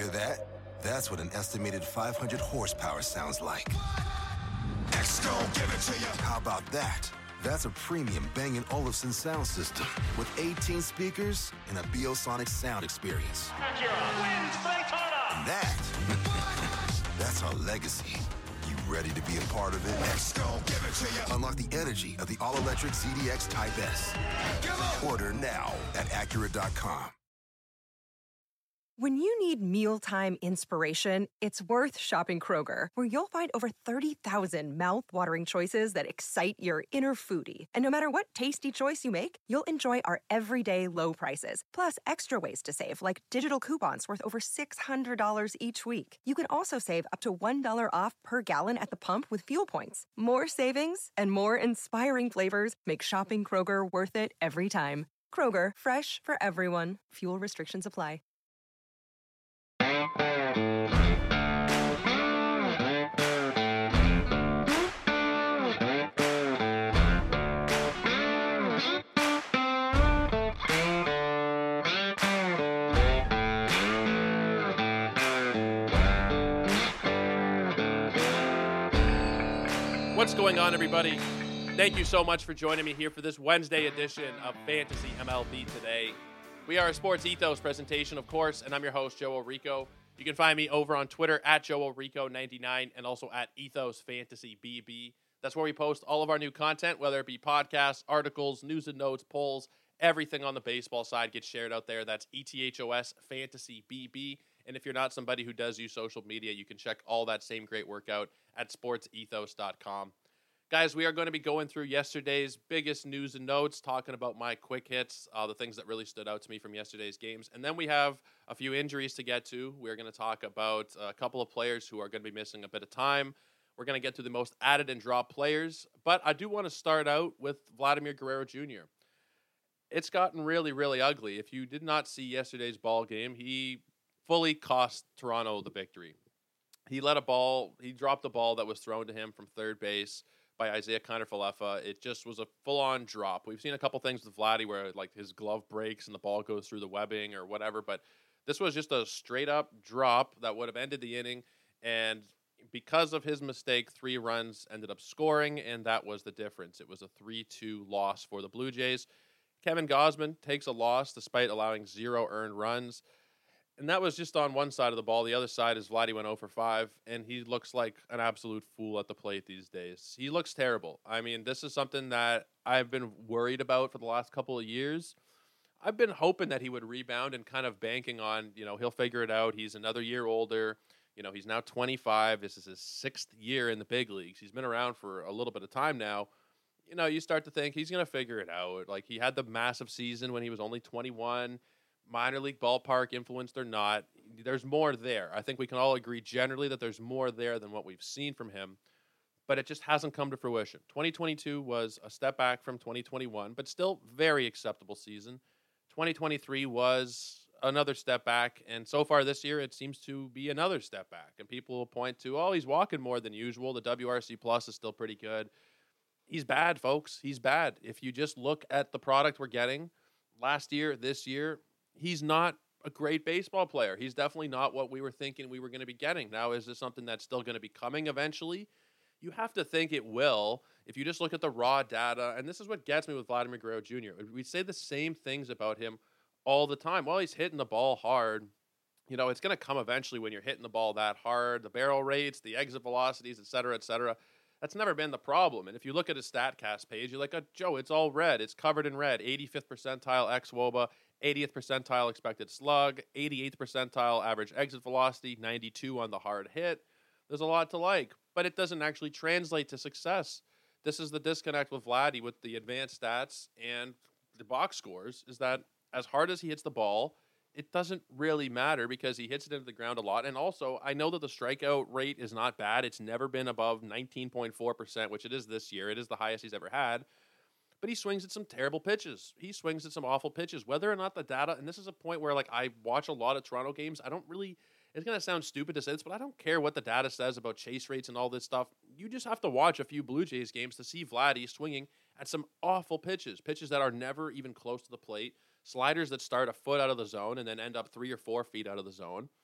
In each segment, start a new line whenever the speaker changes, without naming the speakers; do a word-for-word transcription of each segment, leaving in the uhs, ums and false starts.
Hear that? That's what an estimated five hundred horsepower sounds like. X-Gon, give it to you. How about that? That's a premium Bang and Olufsen sound system with eighteen speakers and a Biosonic sound experience.
Acura wins Daytona.
And that, that's our legacy. You ready to be a part of it? X-Gon, give it to you. Unlock the energy of the all-electric Z D X Type S. Order now at Acura dot com.
When you need mealtime inspiration, it's worth shopping Kroger, where you'll find over thirty thousand mouth-watering choices that excite your inner foodie. And no matter what tasty choice you make, you'll enjoy our everyday low prices, plus extra ways to save, like digital coupons worth over six hundred dollars each week. You can also save up to one dollar off per gallon at the pump with fuel points. More savings and more inspiring flavors make shopping Kroger worth it every time. Kroger, fresh for everyone. Fuel restrictions apply.
What's going on, everybody? Thank you so much for joining me here for this Wednesday edition of Fantasy M L B Today. We are a Sports Ethos presentation, of course, and I'm your host, Joe Orico. You can find me over on Twitter at Joe Orico ninety-nine and also at Ethos Fantasy B B. That's where we post all of our new content, whether it be podcasts, articles, news and notes, polls, everything on the baseball side gets shared out there. That's E T H O S Fantasy B B. And if you're not somebody who does use social media, you can check all that same great work out at sports ethos dot com. Guys, we are going to be going through yesterday's biggest news and notes, talking about my quick hits, uh, the things that really stood out to me from yesterday's games. And then we have a few injuries to get to. We're going to talk about a couple of players who are going to be missing a bit of time. We're going to get to the most added and dropped players. But I do want to start out with Vladimir Guerrero Junior It's gotten really, really ugly. If you did not see yesterday's ball game, he fully cost Toronto the victory. He let a ball, he dropped a ball that was thrown to him from third base by Isaiah Kiner-Falefa. It just was a full-on drop. We've seen a couple things with Vladdy where like his glove breaks and the ball goes through the webbing or whatever, but this was just a straight-up drop that would have ended the inning, and because of his mistake, three runs ended up scoring, and that was the difference. It was a three two loss for the Blue Jays. Kevin Gausman takes a loss despite allowing zero earned runs. And that was just on one side of the ball. The other side is Vladdy went oh for five, and he looks like an absolute fool at the plate these days. He looks terrible. I mean, this is something that I've been worried about for the last couple of years. I've been hoping that he would rebound and kind of banking on, you know, he'll figure it out. He's another year older. You know, he's now twenty-five. This is his sixth year in the big leagues. He's been around for a little bit of time now. You know, you start to think he's going to figure it out. Like, he had the massive season when he was only twenty-one. Minor league ballpark influenced or not, there's more there. I think we can all agree generally that there's more there than what we've seen from him, but it just hasn't come to fruition. twenty twenty-two was a step back from twenty twenty-one, but still very acceptable season. twenty twenty-three was another step back, and so far this year it seems to be another step back. And people will point to, oh, he's walking more than usual. The W R C plus is still pretty good. He's bad, folks. He's bad. If you just look at the product we're getting last year, this year, he's not a great baseball player. He's definitely not what we were thinking we were going to be getting. Now, is this something that's still going to be coming eventually? You have to think it will. If you just look at the raw data, and this is what gets me with Vladimir Guerrero Junior We say the same things about him all the time. Well, he's hitting the ball hard. You know, it's going to come eventually when you're hitting the ball that hard. The barrel rates, the exit velocities, et cetera, et cetera. That's never been the problem. And if you look at his StatCast page, you're like, oh, Joe, it's all red. It's covered in red. eighty-fifth percentile xWOBA, eightieth percentile expected slug, eighty-eighth percentile average exit velocity, ninety-two on the hard hit. There's a lot to like, but it doesn't actually translate to success. This is the disconnect with Vladdy with the advanced stats and the box scores, is that as hard as he hits the ball, it doesn't really matter because he hits it into the ground a lot. And also, I know that the strikeout rate is not bad. It's never been above nineteen point four percent, which it is this year. It is the highest he's ever had. But he swings at some terrible pitches. He swings at some awful pitches. Whether or not the data, and this is a point where like I watch a lot of Toronto games, I don't really, it's going to sound stupid to say this, but I don't care what the data says about chase rates and all this stuff. You just have to watch a few Blue Jays games to see Vladdy swinging at some awful pitches, pitches that are never even close to the plate, sliders that start a foot out of the zone and then end up three or four feet out of the zone.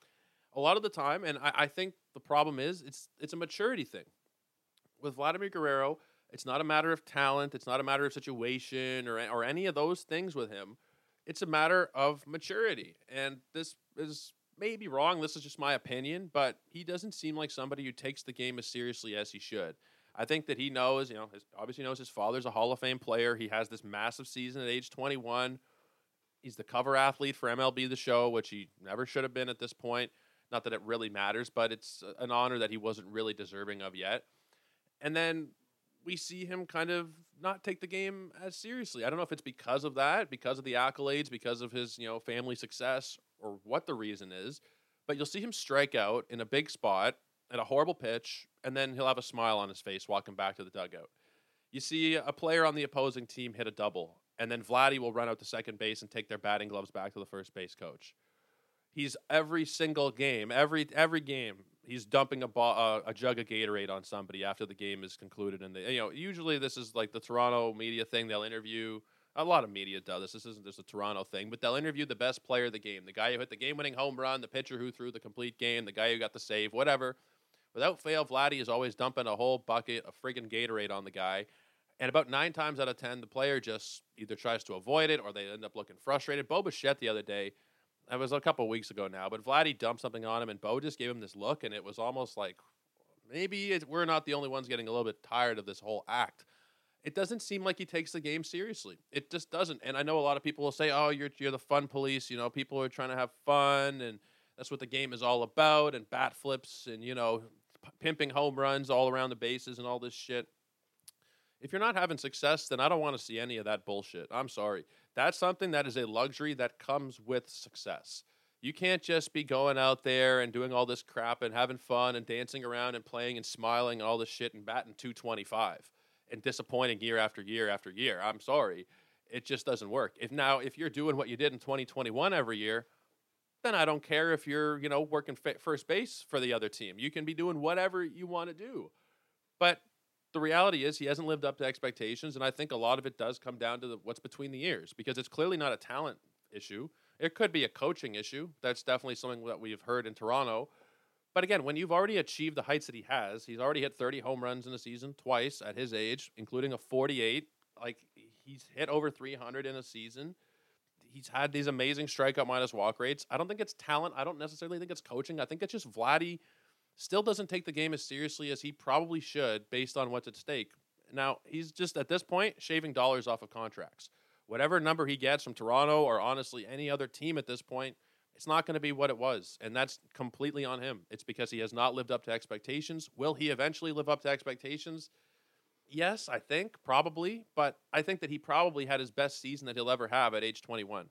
a lot of the time, and I, I think the problem is it's it's a maturity thing. With Vladimir Guerrero, it's not a matter of talent. It's not a matter of situation or or any of those things with him. It's a matter of maturity. And this is maybe wrong. This is just my opinion, but he doesn't seem like somebody who takes the game as seriously as he should. I think that he knows, you know, his, obviously knows his father's a Hall of Fame player. He has this massive season at age twenty-one. He's the cover athlete for M L B The Show, which he never should have been at this point. Not that it really matters, but it's an honor that he wasn't really deserving of yet. And then we see him kind of not take the game as seriously. I don't know if it's because of that, because of the accolades, because of his, you know, family success, or what the reason is. But you'll see him strike out in a big spot at a horrible pitch, and then he'll have a smile on his face walking back to the dugout. You see a player on the opposing team hit a double, and then Vladdy will run out to second base and take their batting gloves back to the first base coach. He's every single game, every every game, he's dumping a, ball, uh, a jug of Gatorade on somebody after the game is concluded. And they, you know, usually this is like the Toronto media thing. They'll interview, a lot of media does this. This isn't just a Toronto thing, but they'll interview the best player of the game, the guy who hit the game-winning home run, the pitcher who threw the complete game, the guy who got the save, whatever. Without fail, Vladdy is always dumping a whole bucket of friggin' Gatorade on the guy. And about nine times out of ten, the player just either tries to avoid it or they end up looking frustrated. Bo Bichette the other day, it was a couple of weeks ago now, but Vladdy dumped something on him, and Bo just gave him this look, and it was almost like maybe it, we're not the only ones getting a little bit tired of this whole act. It doesn't seem like he takes the game seriously. It just doesn't. And I know a lot of people will say, oh, you're you're the fun police. You know, people are trying to have fun, and that's what the game is all about, and bat flips and, you know, p- pimping home runs all around the bases and all this shit. If you're not having success, then I don't want to see any of that bullshit. I'm sorry. That's something that is a luxury that comes with success. You can't just be going out there and doing all this crap and having fun and dancing around and playing and smiling and all this shit and batting two twenty-five and disappointing year after year after year. I'm sorry. It just doesn't work. If now, if you're doing what you did in twenty twenty-one every year, then I don't care if you're, you know, working first base for the other team. You can be doing whatever you want to do. But the reality is he hasn't lived up to expectations, and I think a lot of it does come down to the, what's between the ears, because it's clearly not a talent issue. It could be a coaching issue. That's definitely something that we've heard in Toronto. But again, when you've already achieved the heights that he has, he's already hit thirty home runs in a season twice at his age, including a forty-eight. Like, he's hit over three hundred in a season. He's had these amazing strikeout minus walk rates. I don't think it's talent. I don't necessarily think it's coaching. I think it's just Vladdy still doesn't take the game as seriously as he probably should based on what's at stake. Now, he's just, at this point, shaving dollars off of contracts. Whatever number he gets from Toronto or honestly any other team at this point, it's not going to be what it was, and that's completely on him. It's because he has not lived up to expectations. Will he eventually live up to expectations? Yes, I think, probably, but I think that he probably had his best season that he'll ever have at age twenty-one,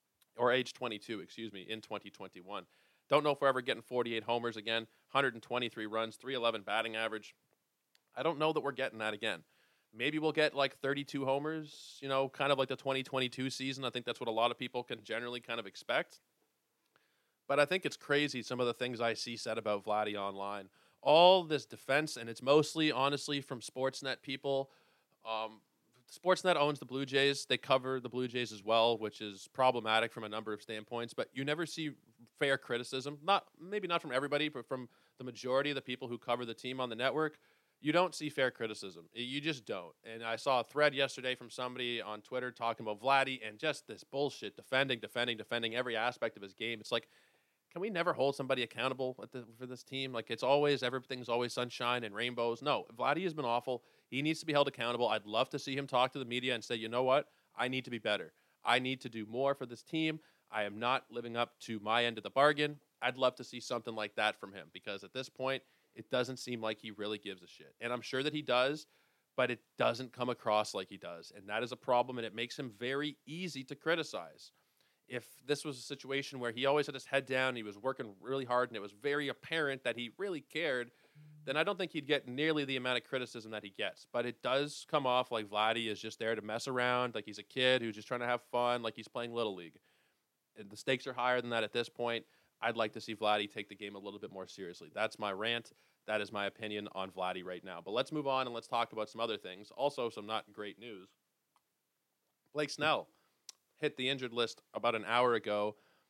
or age twenty-two, excuse me, in twenty twenty-one. Don't know if we're ever getting forty-eight homers again, one hundred twenty-three runs, three eleven batting average. I don't know that we're getting that again. Maybe we'll get like thirty-two homers, you know, kind of like the twenty twenty-two season. I think that's what a lot of people can generally kind of expect. But I think it's crazy, some of the things I see said about Vladdy online. All this defense, and it's mostly, honestly, from Sportsnet people. Um, Sportsnet owns the Blue Jays. They cover the Blue Jays as well, which is problematic from a number of standpoints. But you never see fair criticism. Not maybe not from everybody, but from the majority of the people who cover the team on the network. You don't see fair criticism. You just don't. And I saw a thread yesterday from somebody on Twitter talking about Vladdy and just this bullshit, defending, defending, defending every aspect of his game. It's like, can we never hold somebody accountable at the, for this team? Like, it's always, everything's always sunshine and rainbows. No, Vladdy has been awful. He needs to be held accountable. I'd love to see him talk to the media and say, you know what? I need to be better. I need to do more for this team. I am not living up to my end of the bargain. I'd love to see something like that from him, because at this point, it doesn't seem like he really gives a shit. And I'm sure that he does, but it doesn't come across like he does. And that is a problem, and it makes him very easy to criticize. If this was a situation where he always had his head down, he was working really hard, and it was very apparent that he really cared, then I don't think he'd get nearly the amount of criticism that he gets. But it does come off like Vladdy is just there to mess around, like he's a kid who's just trying to have fun, like he's playing Little League. And the stakes are higher than that at this point. I'd like to see Vladdy take the game a little bit more seriously. That's my rant. That is my opinion on Vladdy right now. But let's move on and let's talk about some other things. Also, some not great news. Blake Snell hit the injured list about an hour ago.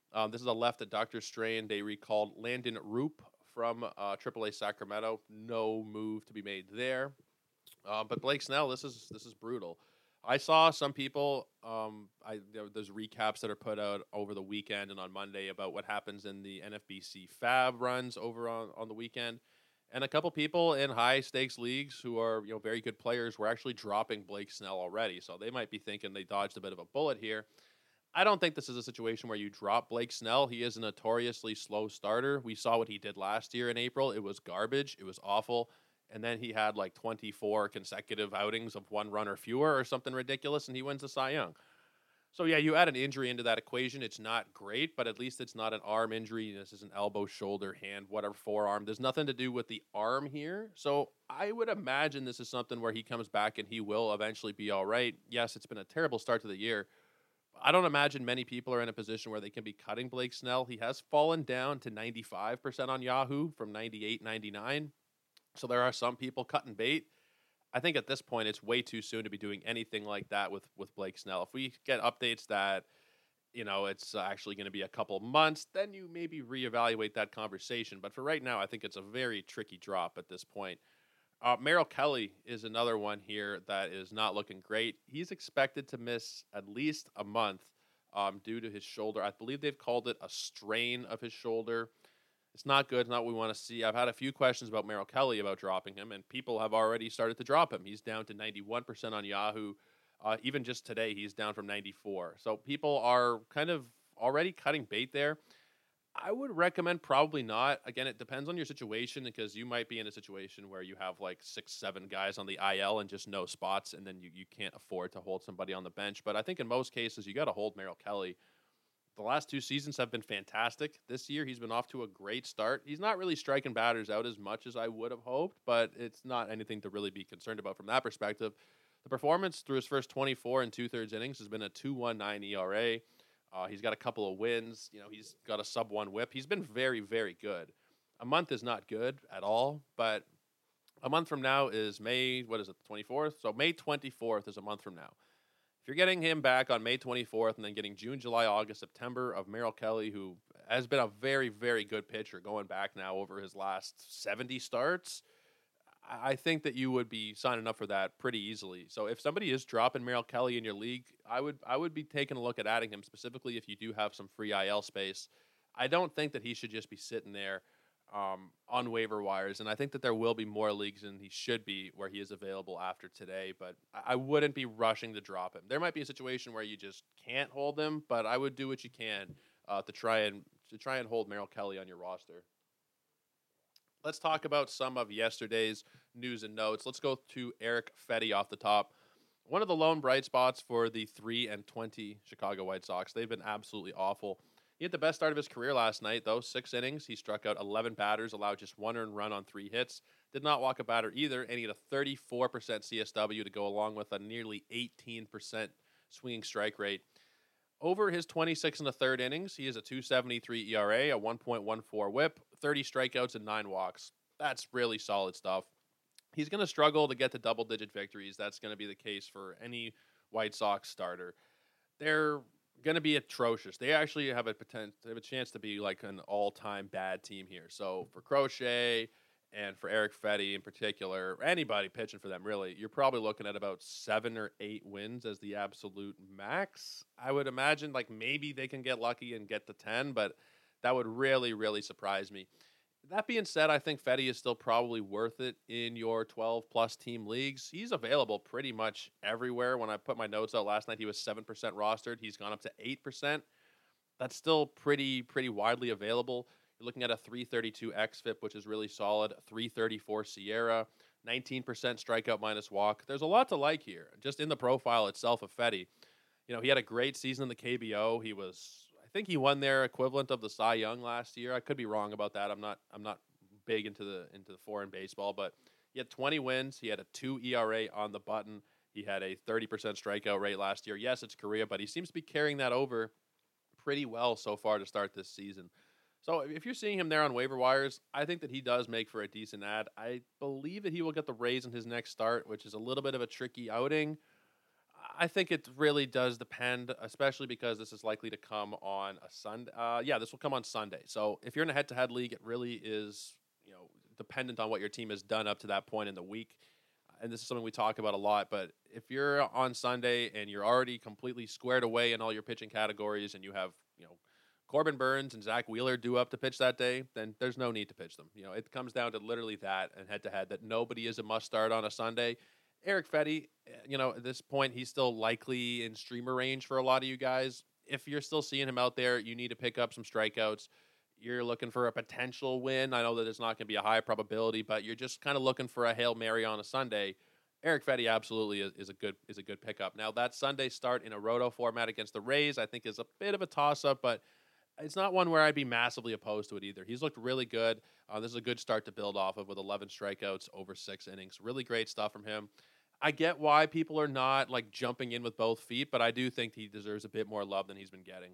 Um, this is a left at Doctor Strain. They recalled Landon Roop from uh, triple A Sacramento. No move to be made there. Uh, but Blake Snell, this is this is brutal. I saw some people. Um, I there, there's recaps that are put out over the weekend and on Monday about what happens in the N F B C Fab runs over on, on the weekend, and a couple people in high stakes leagues who are you know very good players were actually dropping Blake Snell already. So they might be thinking they dodged a bit of a bullet here. I don't think this is a situation where you drop Blake Snell. He is a notoriously slow starter. We saw what he did last year in April. It was garbage. It was awful. And then he had like twenty-four consecutive outings of one run or fewer or something ridiculous, and he wins the Cy Young. So, yeah, you add an injury into that equation. It's not great, but at least it's not an arm injury. This is an elbow, shoulder, hand, whatever, forearm. There's nothing to do with the arm here. So I would imagine this is something where he comes back and he will eventually be all right. Yes, it's been a terrible start to the year. I don't imagine many people are in a position where they can be cutting Blake Snell. He has fallen down to ninety-five percent on Yahoo from ninety-eight, ninety-nine. So there are some people cutting bait. I think at this point it's way too soon to be doing anything like that with, with Blake Snell. If we get updates that, you know, it's actually going to be a couple months, then you maybe reevaluate that conversation. But for right now, I think it's a very tricky drop at this point. Uh, Merrill Kelly is another one here that is not looking great. He's expected to miss at least a month um, due to his shoulder. I believe they've called it a strain of his shoulder. It's not good. It's not what we want to see. I've had a few questions about Merrill Kelly about dropping him, and people have already started to drop him. He's down to ninety-one percent on Yahoo. Uh, even just today, he's down from ninety-four. So people are kind of already cutting bait there. I would recommend probably not. Again, it depends on your situation because you might be in a situation where you have like six, seven guys on the I L and just no spots, and then you, you can't afford to hold somebody on the bench. But I think in most cases, you got to hold Merrill Kelly. The last two seasons have been fantastic. This year, he's been off to a great start. He's not really striking batters out as much as I would have hoped, but it's not anything to really be concerned about from that perspective. The performance through his first twenty-four and two-thirds innings has been a two point one nine E R A. Uh, he's got a couple of wins. You know, he's got a sub one whip. He's been very, very good. A month is not good at all, but a month from now is May, what is it, the twenty-fourth? So May twenty-fourth is a month from now. If you're getting him back on May twenty-fourth and then getting June, July, August, September of Merrill Kelly, who has been a very, very good pitcher going back now over his last seventy starts, I think that you would be signing up for that pretty easily. So if somebody is dropping Merrill Kelly in your league, I would I would be taking a look at adding him, specifically if you do have some free I L space. I don't think that he should just be sitting there um, on waiver wires, and I think that there will be more leagues than he should be where he is available after today, but I wouldn't be rushing to drop him. There might be a situation where you just can't hold him, but I would do what you can uh, to try and to try and hold Merrill Kelly on your roster. Let's talk about some of yesterday's news and notes. Let's go to Erick Fedde off the top. One of the lone bright spots for the three and twenty Chicago White Sox. They've been absolutely awful. He had the best start of his career last night, though. Six innings. He struck out eleven batters, allowed just one earned run on three hits. Did not walk a batter either, and he had a thirty-four percent C S W to go along with a nearly eighteen percent swinging strike rate. Over his twenty-six and a third innings, he has a two seventy-three E R A, a one point one four whip, thirty strikeouts, and nine walks. That's really solid stuff. He's going to struggle to get to double-digit victories. That's going to be the case for any White Sox starter. They're going to be atrocious. They actually have a potential, they have a chance to be like an all-time bad team here. So for Crochet and for Erick Fedde in particular, anybody pitching for them really, you're probably looking at about seven or eight wins as the absolute max. I would imagine like maybe they can get lucky and get to ten, but that would really, really surprise me. That being said, I think Fedde is still probably worth it in your twelve-plus team leagues. He's available pretty much everywhere. When I put my notes out last night, he was seven percent rostered. He's gone up to eight percent. That's still pretty pretty widely available. You're looking at a three thirty-two X F I P, which is really solid, three thirty-four Sierra, nineteen percent strikeout minus walk. There's a lot to like here, just in the profile itself of Fedde. You know, he had a great season in the K B O. He was... I think he won their equivalent of the Cy Young last year. I could be wrong about that. I'm not I'm not big into the into the foreign baseball, but he had twenty wins. He had a two E R A on the button. He had a thirty percent strikeout rate last year. Yes, it's Korea, but he seems to be carrying that over pretty well so far to start this season. So if you're seeing him there on waiver wires, I think that he does make for a decent ad. I believe that he will get the Rays in his next start, which is a little bit of a tricky outing. I think it really does depend, especially because this is likely to come on a Sunday. Uh, yeah, this will come on Sunday. So if you're in a head-to-head league, it really is, you know, dependent on what your team has done up to that point in the week. And this is something we talk about a lot. But if you're on Sunday and you're already completely squared away in all your pitching categories, and you have, you know, Corbin Burns and Zach Wheeler due up to pitch that day, then there's no need to pitch them. You know, it comes down to literally that and head-to-head, that nobody is a must-start on a Sunday. Eric Fetty, you know, at this point, he's still likely in streamer range for a lot of you guys. If you're still seeing him out there, you need to pick up some strikeouts. You're looking for a potential win. I know that it's not going to be a high probability, but you're just kind of looking for a Hail Mary on a Sunday. Eric Fetty absolutely is, is a good is a good pickup. Now, that Sunday start in a roto format against the Rays, I think, is a bit of a toss-up, but it's not one where I'd be massively opposed to it either. He's looked really good. Uh, this is a good start to build off of with eleven strikeouts over six innings. Really great stuff from him. I get why people are not like jumping in with both feet, but I do think he deserves a bit more love than he's been getting.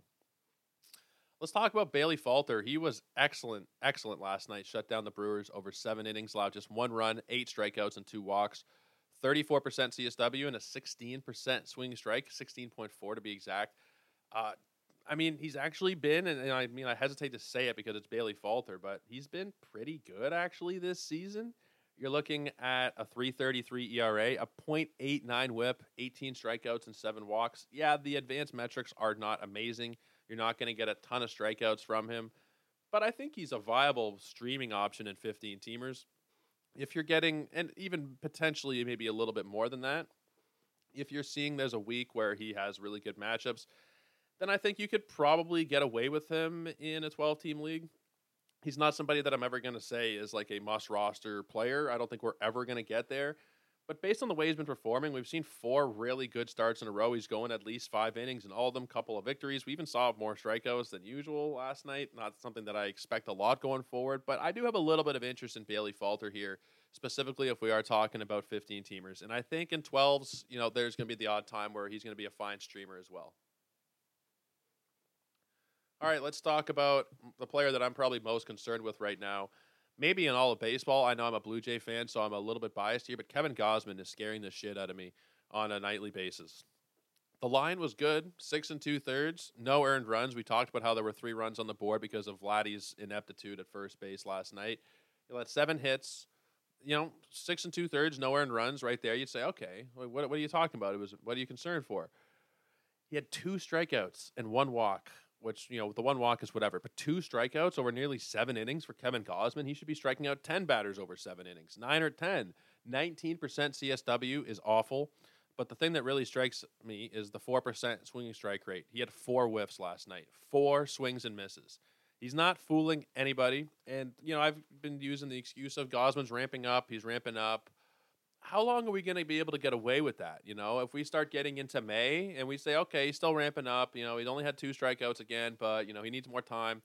Let's talk about Bailey Falter. He was excellent, excellent last night. Shut down the Brewers over seven innings, allowed just one run, eight strikeouts, and two walks. thirty-four percent C S W and a sixteen percent swing strike, sixteen point four to be exact. Uh, I mean, he's actually been, and, and I mean, I hesitate to say it because it's Bailey Falter, but he's been pretty good actually this season. You're looking at a three thirty-three E R A, a point eight nine whip, eighteen strikeouts, and seven walks. Yeah, the advanced metrics are not amazing. You're not going to get a ton of strikeouts from him, but I think he's a viable streaming option in fifteen-teamers. If you're getting, and even potentially maybe a little bit more than that, if you're seeing there's a week where he has really good matchups, then I think you could probably get away with him in a twelve-team league. He's not somebody that I'm ever going to say is like a must-roster player. I don't think we're ever going to get there. But based on the way he's been performing, we've seen four really good starts in a row. He's going at least five innings, and all of them couple of victories. We even saw more strikeouts than usual last night. Not something that I expect a lot going forward, but I do have a little bit of interest in Bailey Falter here, specifically if we are talking about fifteen-teamers. And I think in twelves, you know, there's going to be the odd time where he's going to be a fine streamer as well. All right, let's talk about the player that I'm probably most concerned with right now. Maybe in all of baseball. I know I'm a Blue Jay fan, so I'm a little bit biased here, but Kevin Gausman is scaring the shit out of me on a nightly basis. The line was good, six and two-thirds, no earned runs. We talked about how there were three runs on the board because of Vladdy's ineptitude at first base last night. He let seven hits, you know, six and two-thirds, no earned runs right there. You'd say, okay, what, what are you talking about? It was, what are you concerned for? He had two strikeouts and one walk, which, you know, the one walk is whatever, but two strikeouts over nearly seven innings for Kevin Gausman. He should be striking out ten batters over seven innings, nine or ten. nineteen percent C S W is awful, but the thing that really strikes me is the four percent swinging strike rate. He had four whiffs last night, four swings and misses. He's not fooling anybody, and, you know, I've been using the excuse of Gausman's ramping up, he's ramping up. How long are we going to be able to get away with that? You know, if we start getting into May and we say, okay, he's still ramping up, you know, he's only had two strikeouts again, but, you know, he needs more time.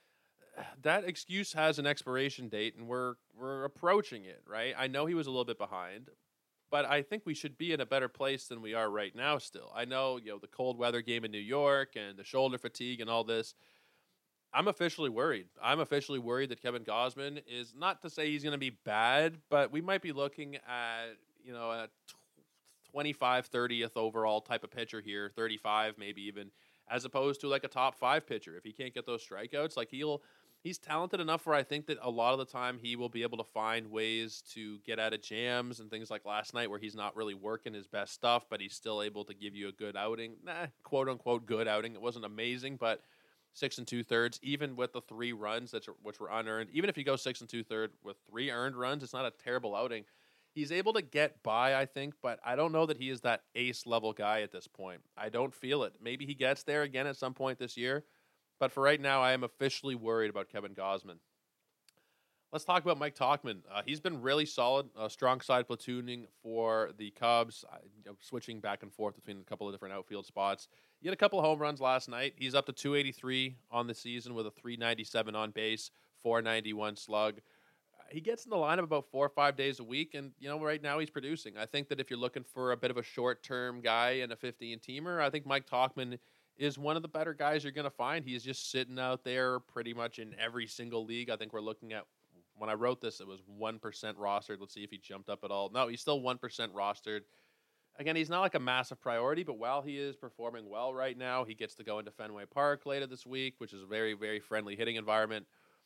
That excuse has an expiration date, and we're we're approaching it, right? I know he was a little bit behind, but I think we should be in a better place than we are right now still. I know, you know, the cold weather game in New York and the shoulder fatigue and all this. I'm officially worried. I'm officially worried that Kevin Gausman is, not to say he's going to be bad, but we might be looking at, you know, a twenty-five, thirtieth overall type of pitcher here, thirty-five maybe even, as opposed to like a top five pitcher. If he can't get those strikeouts, like he'll, he's talented enough where I think that a lot of the time he will be able to find ways to get out of jams and things like last night where he's not really working his best stuff, but he's still able to give you a good outing. Nah, quote unquote good outing. It wasn't amazing, but six and two thirds, even with the three runs that's which were unearned. Even if you go six and two thirds with three earned runs, it's not a terrible outing. He's able to get by, I think, but I don't know that he is that ace level guy at this point. I don't feel it. Maybe he gets there again at some point this year, but for right now, I am officially worried about Kevin Gausman. Let's talk about Mike Tauchman. Uh, he's been really solid, uh, strong side platooning for the Cubs, uh, you know, switching back and forth between a couple of different outfield spots. He had a couple of home runs last night. He's up to two eighty-three on the season with a three ninety-seven on base, four ninety-one slug. Uh, he gets in the lineup about four or five days a week, and, you know, right now he's producing. I think that if you're looking for a bit of a short-term guy and a fifteen-teamer, I think Mike Tauchman is one of the better guys you're going to find. He's just sitting out there pretty much in every single league. I think we're looking at, when I wrote this, it was one percent rostered. Let's see if he jumped up at all. No, he's still one percent rostered. Again, he's not like a massive priority, but while he is performing well right now, he gets to go into Fenway Park later this week, which is a very, very friendly hitting environment.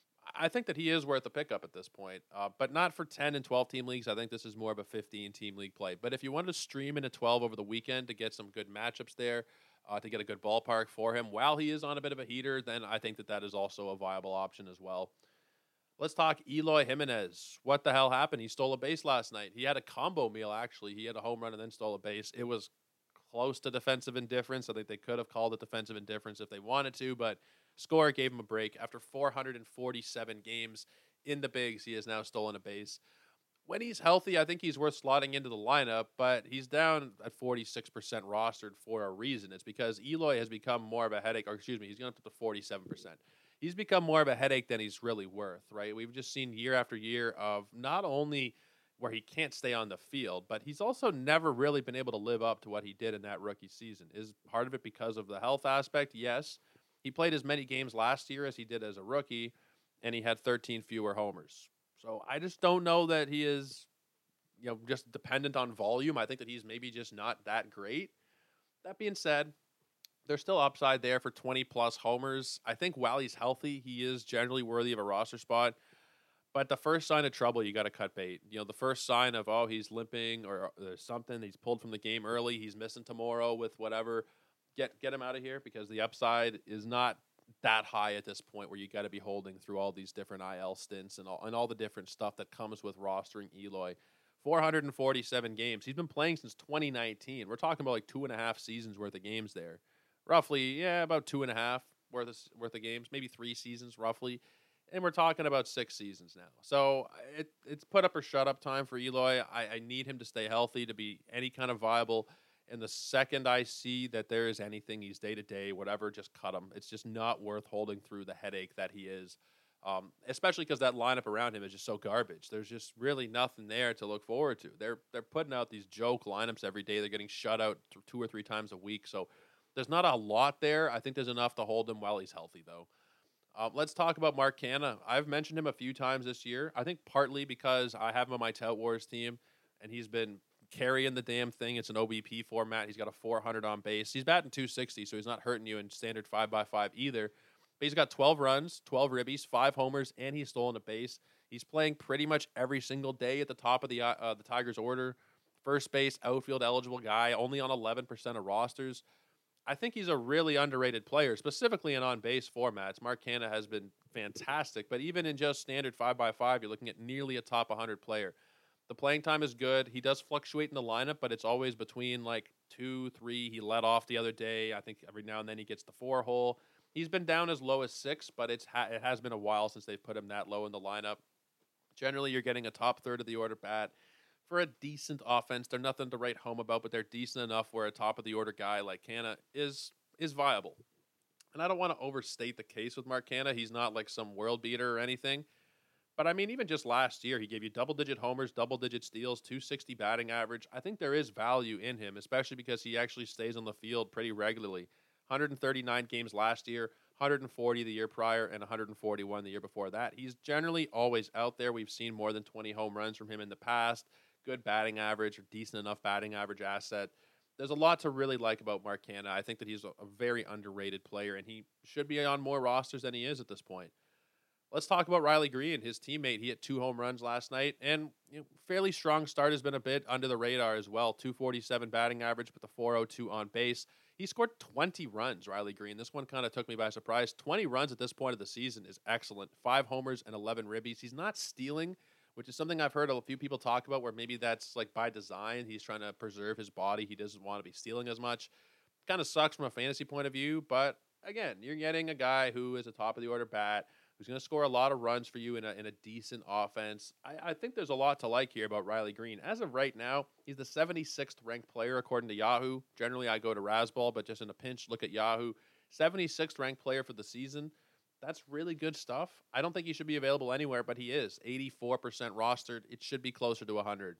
I think that he is worth a pickup at this point, uh, but not for ten and twelve team leagues. I think this is more of a fifteen team league play. But if you wanted to stream into twelve over the weekend to get some good matchups there, uh, to get a good ballpark for him while he is on a bit of a heater, then I think that that is also a viable option as well. Let's talk Eloy Jimenez. What the hell happened? He stole a base last night. He had a combo meal, actually. He had a home run and then stole a base. It was close to defensive indifference. I think they could have called it defensive indifference if they wanted to, but score gave him a break. After four hundred forty-seven games in the bigs, he has now stolen a base. When he's healthy, I think he's worth slotting into the lineup, but he's down at forty-six percent rostered for a reason. It's because Eloy has become more of a headache, or excuse me, he's gone up to forty-seven percent. He's become more of a headache than he's really worth, right? We've just seen year after year of not only where he can't stay on the field, but he's also never really been able to live up to what he did in that rookie season. Is part of it because of the health aspect? Yes. He played as many games last year as he did as a rookie, and he had thirteen fewer homers. So I just don't know that he is, you know, just dependent on volume. I think that he's maybe just not that great. That being said, there's still upside there for twenty-plus homers. I think while he's healthy, he is generally worthy of a roster spot. But the first sign of trouble, you got to cut bait. You know, the first sign of, oh, he's limping or there's something, he's pulled from the game early, he's missing tomorrow with whatever, get get him out of here because the upside is not that high at this point where you got to be holding through all these different I L stints and all, and all the different stuff that comes with rostering Eloy. four hundred forty-seven games. He's been playing since twenty nineteen. We're talking about like two and a half seasons worth of games there. Roughly, yeah, about two and a half worth of, worth of games, maybe three seasons roughly. And we're talking about six seasons now. So it, it's put up or shut up time for Eloy. I, I need him to stay healthy to be any kind of viable. And the second I see that there is anything, he's day-to-day, whatever, just cut him. It's just not worth holding through the headache that he is, um, especially because that lineup around him is just so garbage. There's just really nothing there to look forward to. They're they're putting out these joke lineups every day. They're getting shut out two or three times a week. So there's not a lot there. I think there's enough to hold him while he's healthy, though. Um, let's talk about Mark Canha. I've mentioned him a few times this year. I think partly because I have him on my Tout Wars team, and he's been carrying the damn thing. It's an O B P format. He's got a four hundred on base. He's batting two sixty, so he's not hurting you in standard five by five either. But he's got twelve runs, twelve ribbies, five homers, and he's stolen a base. He's playing pretty much every single day at the top of the uh, the Tigers' order. First base, outfield eligible guy, only on eleven percent of rosters. I think he's a really underrated player, specifically in on-base formats. Mark Canha has been fantastic, but even in just standard five by five, you're looking at nearly a top one hundred player. The playing time is good. He does fluctuate in the lineup, but it's always between like two, three. He let off the other day. I think every now and then he gets the four hole. He's been down as low as six, but it's ha- it has been a while since they've put him that low in the lineup. Generally, you're getting a top third of the order bat. For a decent offense, they're nothing to write home about, but they're decent enough where a top-of-the-order guy like Canha is is viable. And I don't want to overstate the case with Mark Canha. He's not like some world beater or anything. But, I memean, even just last year, he gave you double-digit homers, double-digit steals, two sixty batting average. I think there is value in him, especially because he actually stays on the field pretty regularly. one hundred thirty-nine games last year, one hundred forty the year prior, and one hundred forty-one the year before that. He's generally always out there. We've seen more than twenty home runs from him in the past. Good batting average or decent enough batting average asset. There's a lot to really like about Mark Canha. I think that he's a, a very underrated player, and he should be on more rosters than he is at this point. Let's talk about Riley Greene, his teammate. He hit two home runs last night, and you know, fairly strong start has been a bit under the radar as well. two forty-seven batting average, but the four oh two on base. He scored twenty runs, Riley Greene. This one kind of took me by surprise. twenty runs at this point of the season is excellent. Five homers and eleven ribbies. He's not stealing, which is something I've heard a few people talk about where maybe that's like by design. He's trying to preserve his body. He doesn't want to be stealing as much. Kind of sucks from a fantasy point of view, but again, you're getting a guy who is a top-of-the-order bat, who's going to score a lot of runs for you in a, in a decent offense. I, I think there's a lot to like here about Riley Greene. As of right now, he's the seventy-sixth ranked player according to Yahoo. Generally, I go to Razzball, but just in a pinch, look at Yahoo. seventy-sixth ranked player for the season. That's really good stuff. I don't think he should be available anywhere, but he is. eighty-four percent rostered. It should be closer to one hundred.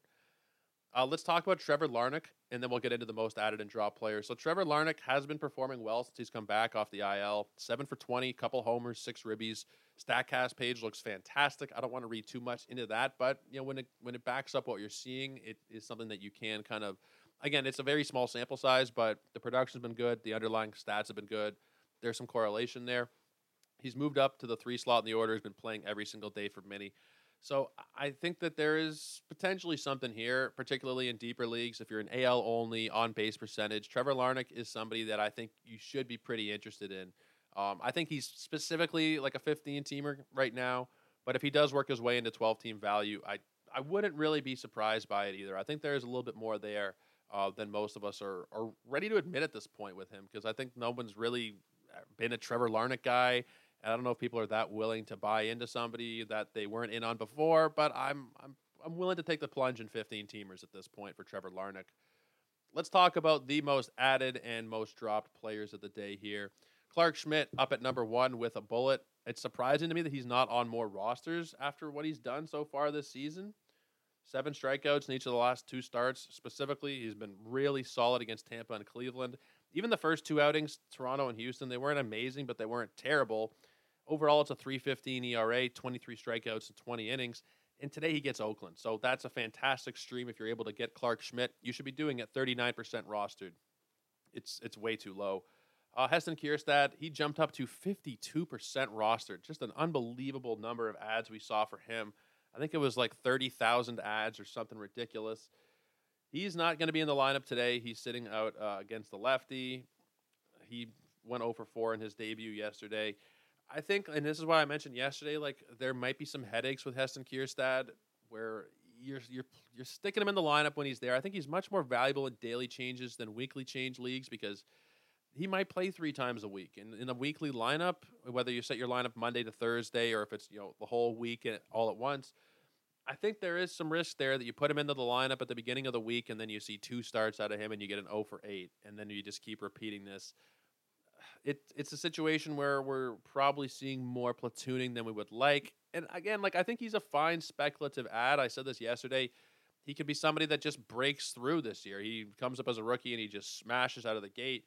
Uh, let's talk about Trevor Larnach, and then we'll get into the most added and drop players. So Trevor Larnach has been performing well since he's come back off the I L. seven for twenty, couple homers, six ribbies. StatCast page looks fantastic. I don't want to read too much into that, but you know when it when it backs up what you're seeing, it is something that you can kind of again, it's a very small sample size, but the production's been good. The underlying stats have been good. There's some correlation there. He's moved up to the three slot in the order. He's been playing every single day for many. So I think that there is potentially something here, particularly in deeper leagues. If you're an A L only on base percentage, Trevor Larnach is somebody that I think you should be pretty interested in. Um, I think he's specifically like a fifteen-teamer right now, but if he does work his way into twelve-team value, I I wouldn't really be surprised by it either. I think there's a little bit more there uh, than most of us are, are ready to admit at this point with him, because I think no one's really been a Trevor Larnach guy. I don't know if people are that willing to buy into somebody that they weren't in on before, but I'm I'm I'm willing to take the plunge in fifteen-teamers at this point for Trevor Larnach. Let's talk about the most added and most dropped players of the day here. Clarke Schmidt up at number one with a bullet. It's surprising to me that he's not on more rosters after what he's done so far this season. Seven strikeouts in each of the last two starts. Specifically, he's been really solid against Tampa and Cleveland. Even the first two outings, Toronto and Houston, they weren't amazing, but they weren't terrible. Overall, it's a three fifteen E R A, twenty-three strikeouts in twenty innings. And today he gets Oakland. So that's a fantastic stream. If you're able to get Clarke Schmidt, you should be doing it thirty-nine percent rostered. It's it's way too low. Uh, Heston Kjerstad, he jumped up to fifty-two percent rostered. Just an unbelievable number of ads we saw for him. I think it was like thirty thousand ads or something ridiculous. He's not going to be in the lineup today. He's sitting out uh, against the lefty. He went oh for four in his debut yesterday. I think, and this is what I mentioned yesterday, like there might be some headaches with Heston Kjerstad where you're you're you're sticking him in the lineup when he's there. I think he's much more valuable in daily changes than weekly change leagues because he might play three times a week. And in a weekly lineup, whether you set your lineup Monday to Thursday or if it's, you know, the whole week all at once, I think there is some risk there that you put him into the lineup at the beginning of the week and then you see two starts out of him and you get an oh for eight, and then you just keep repeating this. It, it's a situation where we're probably seeing more platooning than we would like. And again, like I think he's a fine speculative ad. I said this yesterday. He could be somebody that just breaks through this year. He comes up as a rookie and he just smashes out of the gate.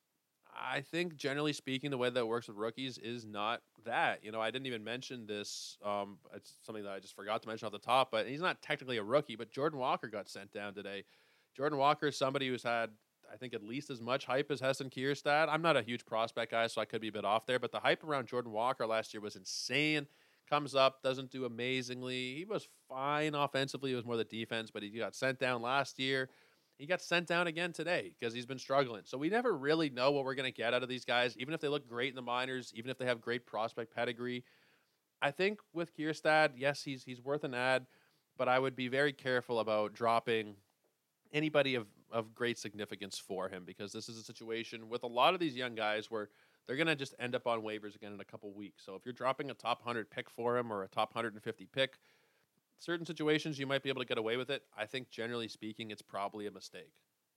I think generally speaking, the way that it works with rookies is not that. You know, I didn't even mention this. Um, it's something that I just forgot to mention off the top, but he's not technically a rookie, but Jordan Walker got sent down today. Jordan Walker is somebody who's had, I think, at least as much hype as Heston Kjerstad. I'm not a huge prospect guy, so I could be a bit off there, but the hype around Jordan Walker last year was insane. Comes up, doesn't do amazingly. He was fine offensively. It was more the defense, but he got sent down last year. He got sent down again today because he's been struggling. So we never really know what we're going to get out of these guys, even if they look great in the minors, even if they have great prospect pedigree. I think with Kjerstad, yes, he's he's worth an ad, but I would be very careful about dropping anybody of, of great significance for him because this is a situation with a lot of these young guys where they're going to just end up on waivers again in a couple weeks. So if you're dropping a top one hundred pick for him or a top one hundred fifty pick, certain situations you might be able to get away with it. I think generally speaking, it's probably a mistake.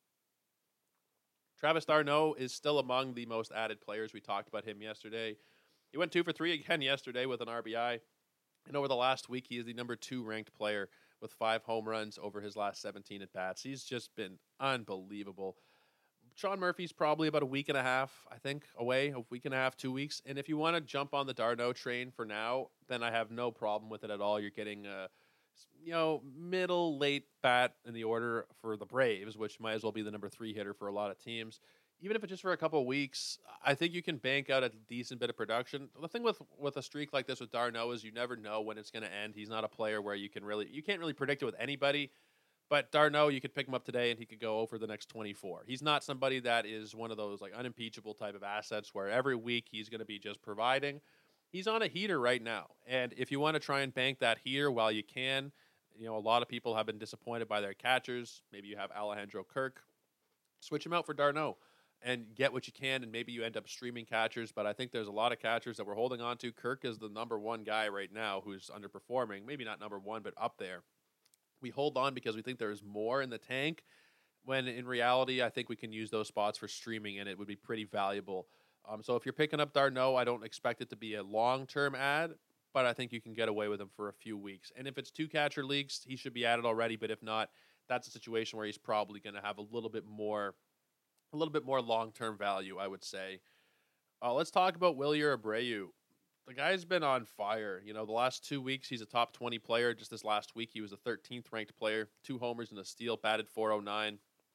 Travis d'Arnaud is still among the most added players. We talked about him yesterday. He went two for three again yesterday with an R B I. And over the last week, he is the number two ranked player with five home runs over his last seventeen at-bats. He's just been unbelievable. Sean Murphy's probably about a week and a half, I think, away, a week and a half, two weeks. And if you want to jump on the d'Arnaud train for now, then I have no problem with it at all. You're getting a, you know, middle, late bat in the order for the Braves, which might as well be the number three hitter for a lot of teams. Even if it's just for a couple of weeks, I think you can bank out a decent bit of production. The thing with, with a streak like this with d'Arnaud is you never know when it's going to end. He's not a player where you can really, you can't really predict it with anybody. But d'Arnaud, you could pick him up today and he could go over the next twenty-four. He's not somebody that is one of those like unimpeachable type of assets where every week he's going to be just providing. He's on a heater right now. And if you want to try and bank that heater while you can, you know, a lot of people have been disappointed by their catchers. Maybe you have Alejandro Kirk. Switch him out for d'Arnaud and get what you can, and maybe you end up streaming catchers. But I think there's a lot of catchers that we're holding on to. Kirk is the number one guy right now who's underperforming. Maybe not number one, but up there. We hold on because we think there's more in the tank, when in reality, I think we can use those spots for streaming, and it would be pretty valuable. Um, so if you're picking up d'Arnaud, I don't expect it to be a long-term ad, but I think you can get away with him for a few weeks. And if it's two catcher leagues, he should be added already. But if not, that's a situation where he's probably going to have a little bit more, a little bit more long-term value, I would say. Uh, let's talk about Wilyer Abreu. The guy's been on fire. You know, the last two weeks, he's a top twenty player. Just this last week, he was a thirteenth ranked player. Two homers and a steal, batted four oh nine.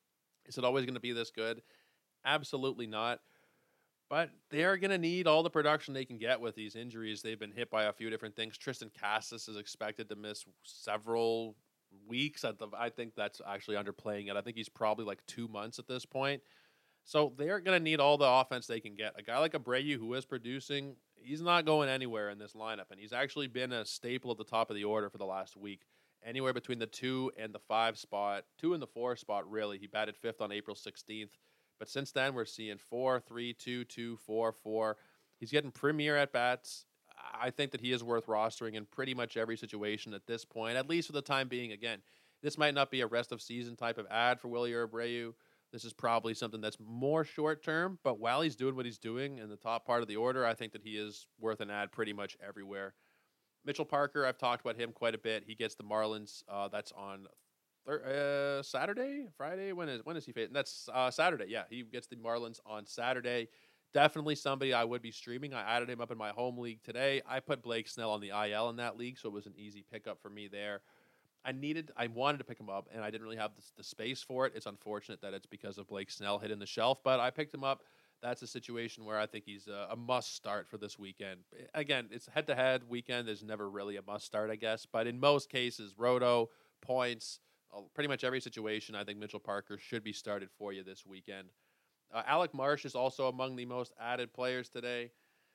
Is it always going to be this good? Absolutely not. But they are going to need all the production they can get with these injuries. They've been hit by a few different things. Tristan Cassis is expected to miss several weeks. I think that's actually underplaying it. I think he's probably like two months at this point. So they're going to need all the offense they can get. A guy like Abreu, who is producing, he's not going anywhere in this lineup. And he's actually been a staple at the top of the order for the last week. Anywhere between the two and the five spot, two and the four spot, really. He batted fifth on April sixteenth. But since then, we're seeing four, three, two, two, four, four. He's getting premier at-bats. I think that he is worth rostering in pretty much every situation at this point, at least for the time being. Again, this might not be a rest-of-season type of ad for Willy Abreu. This is probably something that's more short-term, but while he's doing what he's doing in the top part of the order, I think that he is worth an ad pretty much everywhere. Mitchell Parker, I've talked about him quite a bit. He gets the Marlins. Uh, that's on thir- uh, Saturday, Friday. When is when is he facing? That's uh, Saturday. Yeah, he gets the Marlins on Saturday. Definitely somebody I would be streaming. I added him up in my home league today. I put Blake Snell on the I L in that league, so it was an easy pickup for me there. I needed, I wanted to pick him up, and I didn't really have the, the space for it. It's unfortunate that it's because of Blake Snell hitting the shelf, but I picked him up. That's a situation where I think he's a, a must start for this weekend. Again, it's head-to-head weekend. There's never really a must start, I guess. But in most cases, roto, points, pretty much every situation, I think Mitchell Parker should be started for you this weekend. Uh, Alec Marsh is also among the most added players today.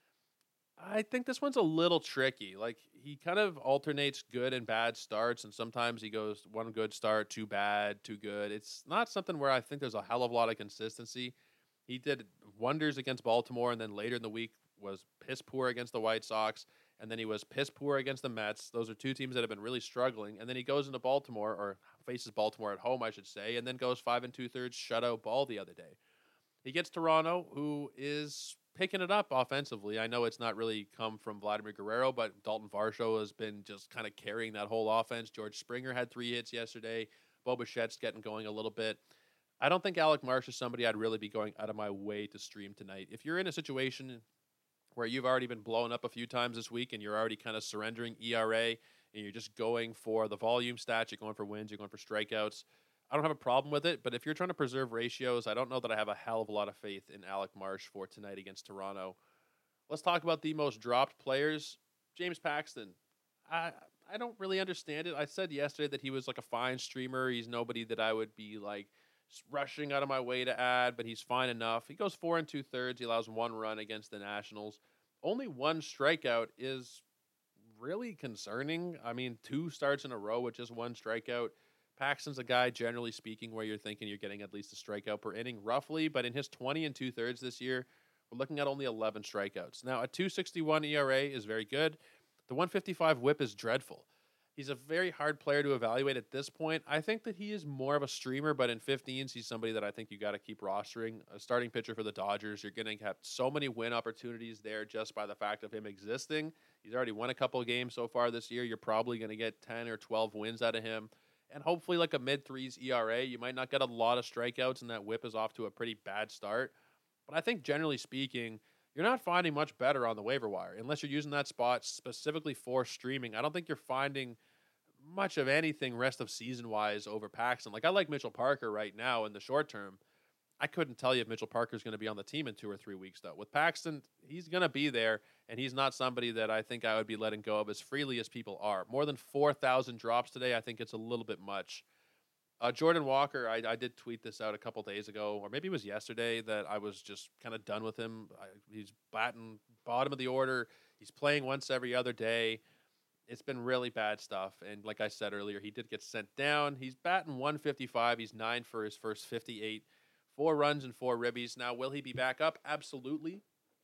I think this one's a little tricky. Like, he kind of alternates good and bad starts, and sometimes he goes one good start, too bad, too good. It's not something where I think there's a hell of a lot of consistency. He did wonders against Baltimore, and then later in the week was piss poor against the White Sox, and then he was piss poor against the Mets. Those are two teams that have been really struggling. And then he goes into Baltimore, or faces Baltimore at home, I should say, and then goes five and two-thirds shutout ball the other day. He gets Toronto, who is picking it up offensively. I know it's not really come from Vladimir Guerrero, but Dalton Varsho has been just kind of carrying that whole offense. George Springer had three hits yesterday. Bo Bichette's getting going a little bit. I don't think Alec Marsh is somebody I'd really be going out of my way to stream tonight. If you're in a situation where you've already been blown up a few times this week and you're already kind of surrendering E R A and you're just going for the volume stats, you're going for wins, you're going for strikeouts, I don't have a problem with it. But if you're trying to preserve ratios, I don't know that I have a hell of a lot of faith in Alec Marsh for tonight against Toronto. Let's talk about the most dropped players. James Paxton. I I don't really understand it. I said yesterday that he was like a fine streamer. He's nobody that I would be like rushing out of my way to add, but he's fine enough. He goes four and two thirds. He allows one run against the Nationals. Only one strikeout is really concerning. I mean, two starts in a row with just one strikeout. Paxton's a guy, generally speaking, where you're thinking you're getting at least a strikeout per inning, roughly. But in his twenty and two thirds this year, we're looking at only eleven strikeouts. Now, a two sixty-one E R A is very good. The one fifty-five whip is dreadful. He's a very hard player to evaluate at this point. I think that he is more of a streamer, but in fifteens, he's somebody that I think you got to keep rostering. A starting pitcher for the Dodgers, you're going to have so many win opportunities there just by the fact of him existing. He's already won a couple of games so far this year. You're probably going to get ten or twelve wins out of him. And hopefully like a mid-threes E R A. You might not get a lot of strikeouts, and that whip is off to a pretty bad start. But I think generally speaking, you're not finding much better on the waiver wire. Unless you're using that spot specifically for streaming, I don't think you're finding much of anything rest of season-wise over Paxton. Like, I like Mitchell Parker right now in the short term. I couldn't tell you if Mitchell Parker's going to be on the team in two or three weeks, though. With Paxton, he's going to be there, and he's not somebody that I think I would be letting go of as freely as people are. More than four thousand drops today, I think it's a little bit much. Uh, Jordan Walker, I, I did tweet this out a couple days ago, or maybe it was yesterday, that I was just kind of done with him. I, he's batting bottom of the order. He's playing once every other day. It's been really bad stuff, and like I said earlier, he did get sent down. He's batting one fifty-five. He's nine for his first fifty-eight. Four runs and four ribbies. Now, will he be back up? Absolutely.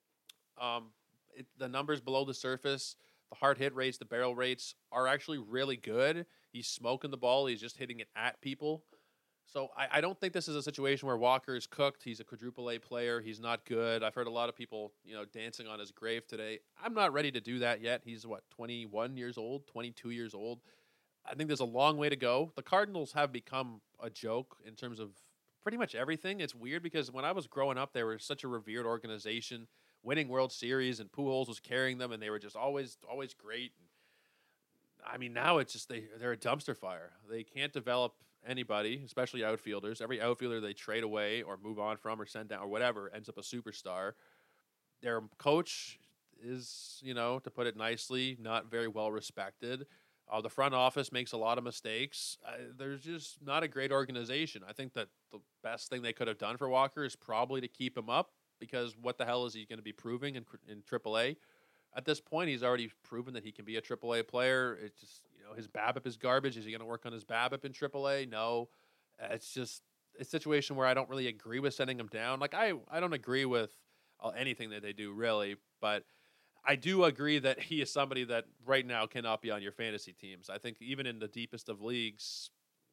Um, it, the numbers below the surface, the hard hit rates, the barrel rates are actually really good. He's smoking the ball. He's just hitting it at people. So I, I don't think this is a situation where Walker is cooked. He's a quadruple A player. He's not good. I've heard a lot of people, you know, dancing on his grave today. I'm not ready to do that yet. He's, what, twenty-one years old, twenty-two years old. I think there's a long way to go. The Cardinals have become a joke in terms of pretty much everything. It's weird because when I was growing up, they were such a revered organization, winning World Series, and Pujols was carrying them, and they were just always, always great. And, I mean, now it's just they, they're a dumpster fire. They can't develop anybody, especially outfielders. Every outfielder they trade away or move on from or send down or whatever ends up a superstar. Their coach is, you know, to put it nicely, not very well respected. Uh, the front office makes a lot of mistakes. Uh, there's just not a great organization. I think that the best thing they could have done for Walker is probably to keep him up, because what the hell is he going to be proving in in triple A? At this point, he's already proven that he can be a triple A player. It's just, you know, his BABIP is garbage. Is he going to work on his BABIP in triple A? No. Uh, it's just a situation where I don't really agree with sending him down. Like, I, I don't agree with uh, anything that they do, really, but I do agree that he is somebody that right now cannot be on your fantasy teams. I think even in the deepest of leagues,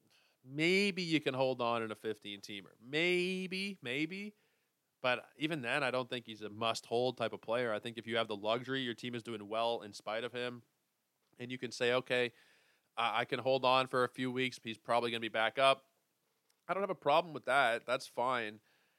maybe you can hold on in a fifteen-teamer. Maybe, maybe. But even then, I don't think he's a must-hold type of player. I think if you have the luxury, your team is doing well in spite of him, and you can say, okay, I, I can hold on for a few weeks. He's probably going to be back up. I don't have a problem with that. That's fine.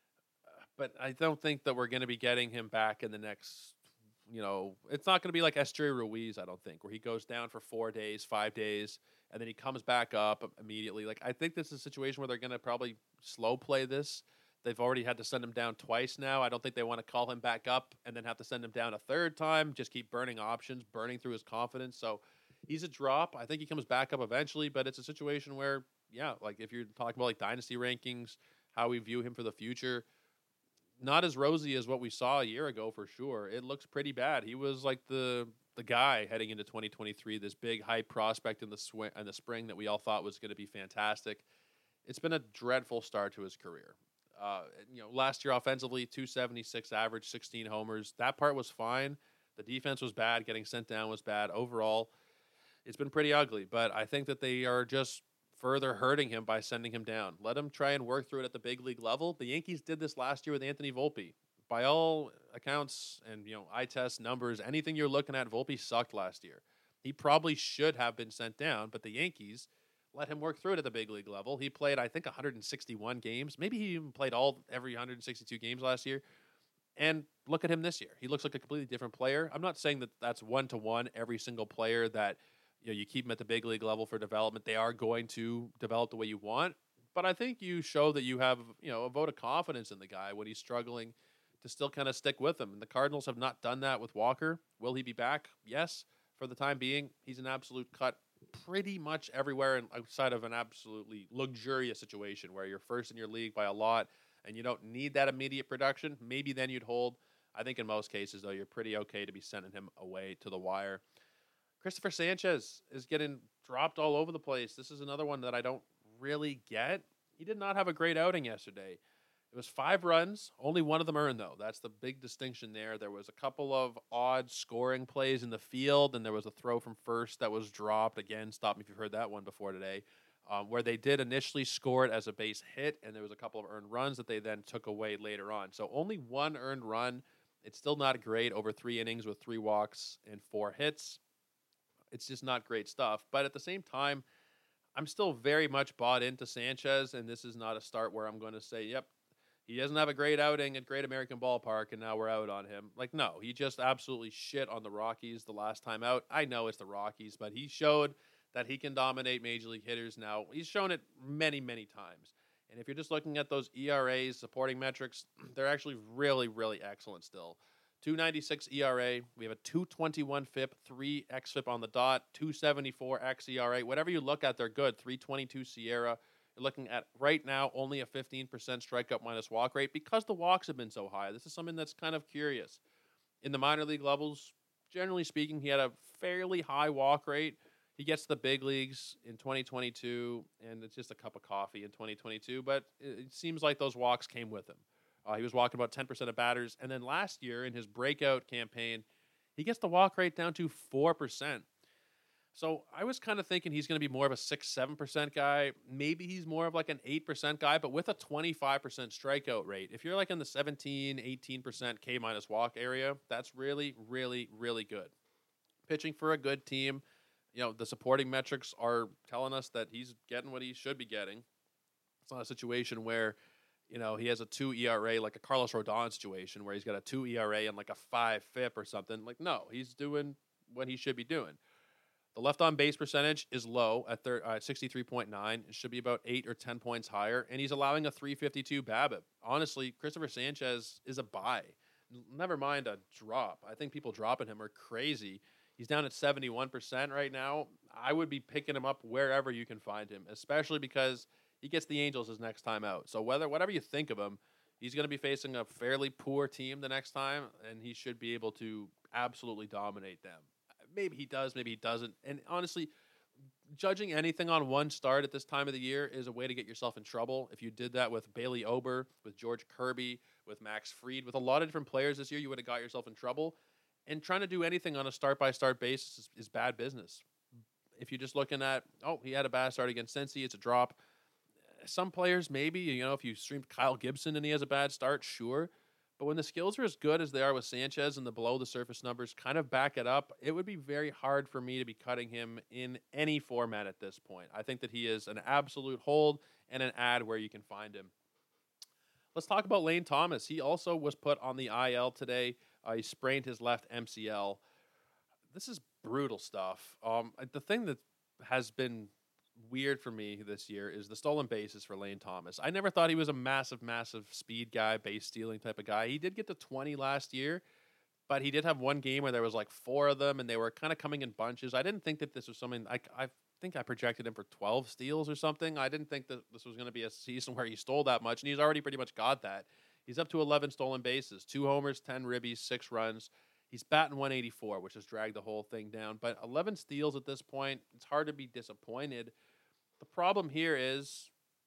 Uh, but I don't think that we're going to be getting him back in the next, you know, it's not going to be like Esteury Ruiz, I don't think, where he goes down for four days, five days, and then he comes back up immediately. Like, I think this is a situation where they're going to probably slow play this. They've already had to send him down twice now. I don't think they want to call him back up and then have to send him down a third time, just keep burning options, burning through his confidence. So he's a drop. I think he comes back up eventually, but it's a situation where, yeah, like if you're talking about like dynasty rankings, how we view him for the future, not as rosy as what we saw a year ago for sure. It looks pretty bad. He was like the the guy heading into twenty twenty-three, this big hype prospect in the sw- in the spring that we all thought was going to be fantastic. It's been a dreadful start to his career. Uh, you know, last year offensively, two seventy-six average, sixteen homers. That part was fine. The defense was bad. Getting sent down was bad. Overall, it's been pretty ugly. But I think that they are just further hurting him by sending him down. Let him try and work through it at the big league level. The Yankees did this last year with Anthony Volpe. By all accounts and, you know, eye test numbers, anything you're looking at, Volpe sucked last year. He probably should have been sent down, but the Yankees let him work through it at the big league level. He played, I think, one hundred sixty-one games. Maybe he even played all every one hundred sixty-two games last year. And look at him this year. He looks like a completely different player. I'm not saying that that's one-to-one every single player that, you know, you keep him at the big league level for development. They are going to develop the way you want. But I think you show that you have, you know, a vote of confidence in the guy when he's struggling to still kind of stick with him. And the Cardinals have not done that with Walker. Will he be back? Yes. For the time being, he's an absolute cut pretty much everywhere and outside of an absolutely luxurious situation where you're first in your league by a lot and you don't need that immediate production. Maybe then you'd hold. I think in most cases, though, you're pretty okay to be sending him away to the wire. Christopher Sanchez is getting dropped all over the place. This is another one that I don't really get. He did not have a great outing yesterday. It was five runs, only one of them earned, though. That's the big distinction there. There was a couple of odd scoring plays in the field, and there was a throw from first that was dropped. Again, stop me if you've heard that one before today, um, where they did initially score it as a base hit, and there was a couple of earned runs that they then took away later on. So only one earned run. It's still not great over three innings with three walks and four hits. It's just not great stuff. But at the same time, I'm still very much bought into Sanchez, and this is not a start where I'm going to say, yep, he doesn't have a great outing at Great American Ballpark, and now we're out on him. Like, no, he just absolutely shit on the Rockies the last time out. I know it's the Rockies, but he showed that he can dominate Major League hitters now. He's shown it many, many times. And if you're just looking at those E R As, supporting metrics, they're actually really, really excellent still. two ninety-six E R A. We have a two twenty-one F I P, three X F I P on the dot, two seventy-four X E R A. Whatever you look at, they're good. three twenty-two Sierra. You're looking at right now only a fifteen percent strikeout minus walk rate because the walks have been so high. This is something that's kind of curious. In the minor league levels, generally speaking, he had a fairly high walk rate. He gets to the big leagues in twenty twenty-two, and it's just a cup of coffee in twenty twenty-two, but it seems like those walks came with him. Uh, he was walking about ten percent of batters, and then last year in his breakout campaign, he gets the walk rate down to four percent. So I was kind of thinking he's going to be more of a six, seven percent guy. Maybe he's more of like an eight percent guy, but with a twenty-five percent strikeout rate. If you're like in the seventeen, eighteen percent K minus walk area, that's really, really, really good. Pitching for a good team. You know, the supporting metrics are telling us that he's getting what he should be getting. It's not a situation where, you know, he has a two E R A, like a Carlos Rodon situation where he's got a two E R A and like a five F I P or something. Like, no, he's doing what he should be doing. The left on base percentage is low at thir- uh, sixty-three point nine. It should be about eight or ten points higher, and he's allowing a three fifty-two BABIP. Honestly, Christopher Sanchez is a buy. Never mind a drop. I think people dropping him are crazy. He's down at seventy-one percent right now. I would be picking him up wherever you can find him, especially because he gets the Angels his next time out. So whether whatever you think of him, he's going to be facing a fairly poor team the next time, and he should be able to absolutely dominate them. Maybe he does, maybe he doesn't. And honestly, judging anything on one start at this time of the year is a way to get yourself in trouble. If you did that with Bailey Ober, with George Kirby, with Max Fried, with a lot of different players this year, you would have got yourself in trouble. And trying to do anything on a start-by-start basis is, is bad business. If you're just looking at, oh, he had a bad start against Cincy, it's a drop. Some players, maybe, you know, if you streamed Kyle Gibson and he has a bad start, sure. But when the skills are as good as they are with Sanchez and the below-the-surface numbers kind of back it up, it would be very hard for me to be cutting him in any format at this point. I think that he is an absolute hold and an ad where you can find him. Let's talk about Lane Thomas. He also was put on the I L today. Uh, he sprained his left M C L. This is brutal stuff. Um, the thing that has been weird for me this year is the stolen bases for Lane Thomas. I never thought he was a massive, massive speed guy, base stealing type of guy. He did get to twenty last year, but he did have one game where there was like four of them, and they were kind of coming in bunches. I didn't think that this was something. I, I think I projected him for twelve steals or something. I didn't think that this was going to be a season where he stole that much, and he's already pretty much got that. He's up to eleven stolen bases, two homers, ten ribbies, six runs. He's batting one eighty-four, which has dragged the whole thing down. But eleven steals at this point, it's hard to be disappointed. The problem here is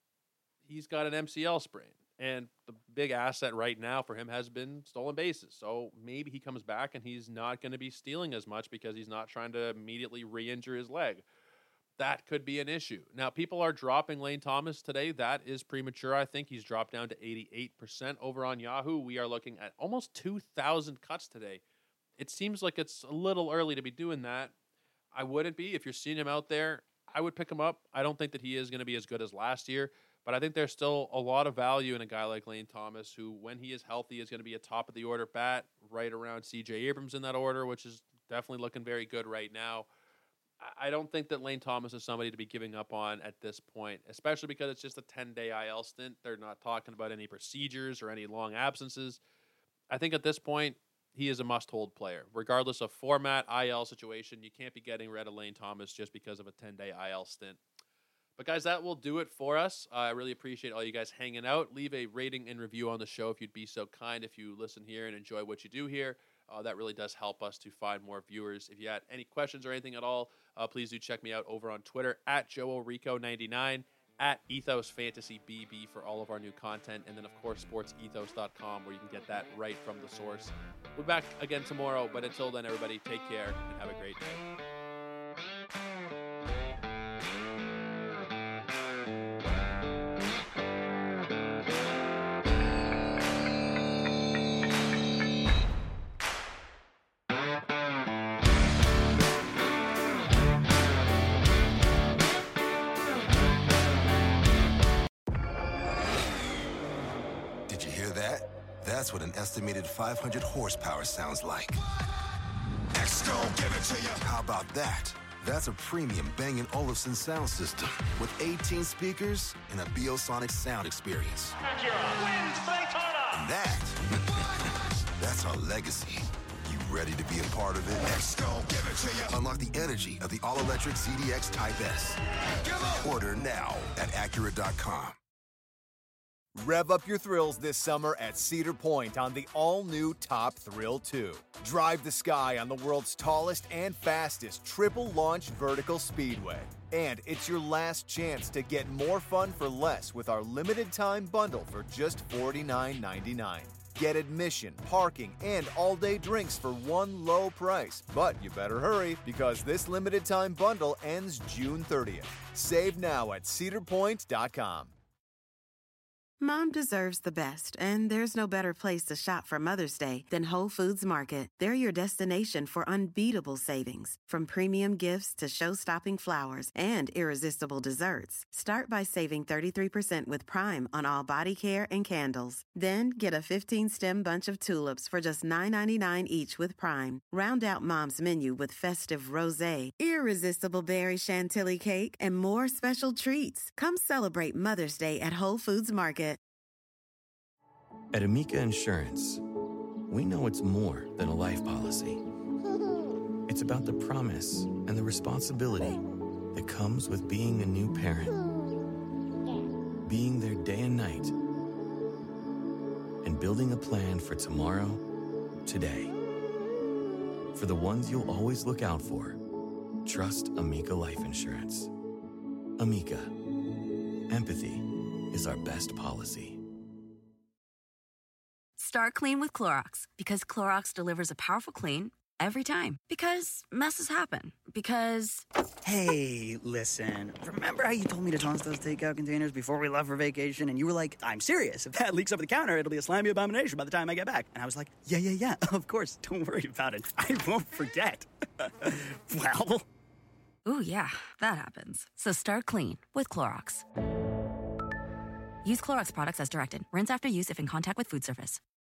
he's got an M C L sprain, and the big asset right now for him has been stolen bases. So maybe he comes back and he's not going to be stealing as much because he's not trying to immediately re-injure his leg. That could be an issue. Now, people are dropping Lane Thomas today. That is premature. I think he's dropped down to eighty-eight percent over on Yahoo. We are looking at almost two thousand cuts today. It seems like it's a little early to be doing that. I wouldn't be. If you're seeing him out there, I would pick him up. I don't think that he is going to be as good as last year, but I think there's still a lot of value in a guy like Lane Thomas, who, when he is healthy, is going to be a top-of-the-order bat, right around C J Abrams in that order, which is definitely looking very good right now. I don't think that Lane Thomas is somebody to be giving up on at this point, especially because it's just a ten-day I L stint. They're not talking about any procedures or any long absences. I think at this point, he is a must-hold player. Regardless of format, I L situation, you can't be getting rid of Lane Thomas just because of a ten-day I L stint. But, guys, that will do it for us. Uh, I really appreciate all you guys hanging out. Leave a rating and review on the show if you'd be so kind. If you listen here and enjoy what you do here, uh, that really does help us to find more viewers. If you had any questions or anything at all, uh, please do check me out over on Twitter at Joe Rico ninety-nine, at Ethos Fantasy B B for all of our new content, and then, of course, sports ethos dot com, where you can get that right from the source. We'll be back again tomorrow, but until then, everybody, take care and have a great day.
That's what an estimated five hundred horsepower sounds like. X-Gon, give it to you. How about that? That's a premium Bang and Olufsen sound system with eighteen speakers and a Biosonic sound experience.
Acura wins Daytona.
And that, that's our legacy. You ready to be a part of it? X-Gon, give it to you. Unlock the energy of the all-electric Z D X Type S. Order now at Acura dot com.
Rev up your thrills this summer at Cedar Point on the all-new Top Thrill two. Drive the sky on the world's tallest and fastest triple-launch vertical speedway. And it's your last chance to get more fun for less with our limited-time bundle for just forty-nine ninety-nine. Get admission, parking, and all-day drinks for one low price. But you better hurry, because this limited-time bundle ends June thirtieth. Save now at cedar point dot com.
Mom deserves the best, and there's no better place to shop for Mother's Day than Whole Foods Market. They're your destination for unbeatable savings, from premium gifts to show-stopping flowers and irresistible desserts. Start by saving thirty-three percent with Prime on all body care and candles. Then get a fifteen-stem bunch of tulips for just nine ninety-nine each with Prime. Round out Mom's menu with festive rosé, irresistible berry chantilly cake, and more special treats. Come celebrate Mother's Day at Whole Foods Market.
At Amica Insurance, we know it's more than a life policy. It's about the promise and the responsibility that comes with being a new parent. Being there day and night. And building a plan for tomorrow, today. For the ones you'll always look out for, trust Amica Life Insurance. Amica. Empathy is our best policy.
Start clean with Clorox, because Clorox delivers a powerful clean every time. Because messes happen. Because...
Hey, listen. Remember how you told me to toss those takeout containers before we left for vacation? And you were like, I'm serious. If that leaks over the counter, it'll be a slimy abomination by the time I get back. And I was like, yeah, yeah, yeah, of course. Don't worry about it. I won't forget. Well...
Ooh, yeah, that happens. So start clean with Clorox. Use Clorox products as directed. Rinse after use if in contact with food surface.